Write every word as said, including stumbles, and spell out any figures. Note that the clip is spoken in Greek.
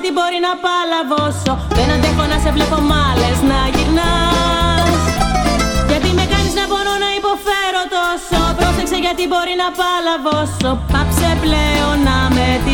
γιατί μπορεί να παλαβώσω. Δεν αντέχω να σε βλέπω μ' άλλες να γυρνάς. Γιατί με κάνεις να μπορώ να υποφέρω τόσο. Πρόσεξε γιατί μπορεί να παλαβώσω. Πάψε πλέον να με